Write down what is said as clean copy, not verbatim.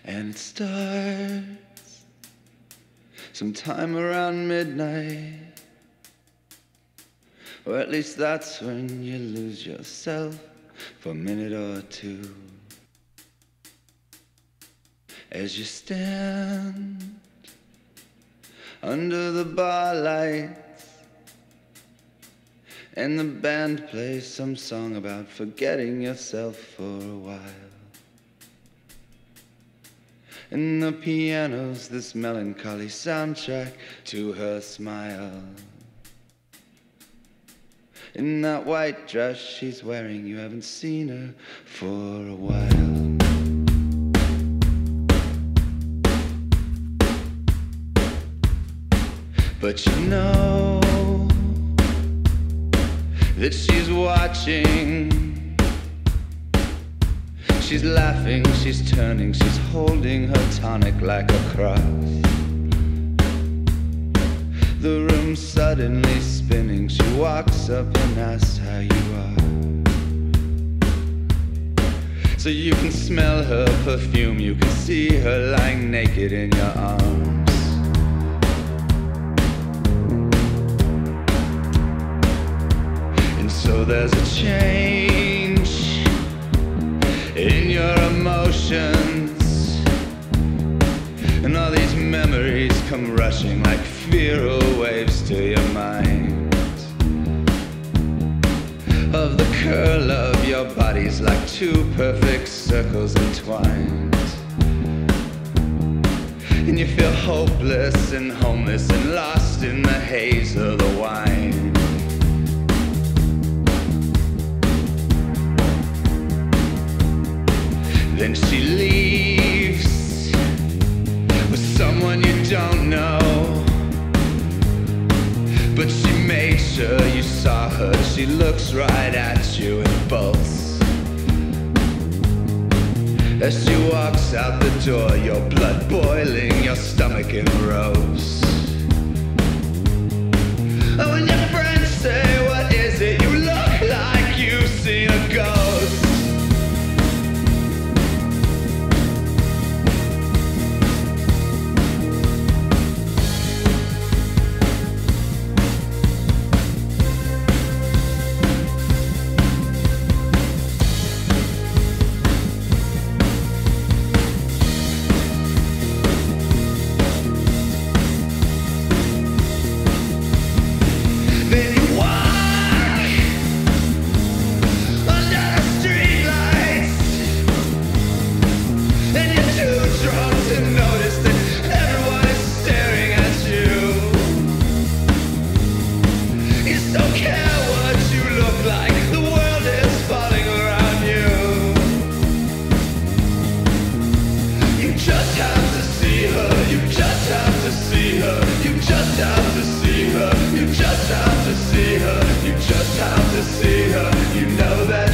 And it starts sometime around midnight, or at least that's when you lose yourself for a minute or two. As you stand under the bar lights and the band plays some song about forgetting yourself for a while, and the piano's this melancholy soundtrack to her smile. In that white dress she's wearing, you haven't seen her for a while. But you know that she's watching. She's laughing, she's turning, she's holding her tonic like a cross. The room's suddenly spinning. She walks up and asks how you are. So you can smell her perfume, you can see her lying naked in your arms. And so there's a change in your emotions, and all these memories come rushing like feral waves to your mind, of the curl of your bodies like two perfect circles entwined. And you feel hopeless and homeless and lost in the haze of the wine. Then she leaves with someone you don't know, but she made sure you saw her. She looks right at you and bolts. As she walks out the door, your blood boiling, your stomach in rows. Oh, and your friends say, what is it? You look like you've seen a ghost. You just have to see her, you know that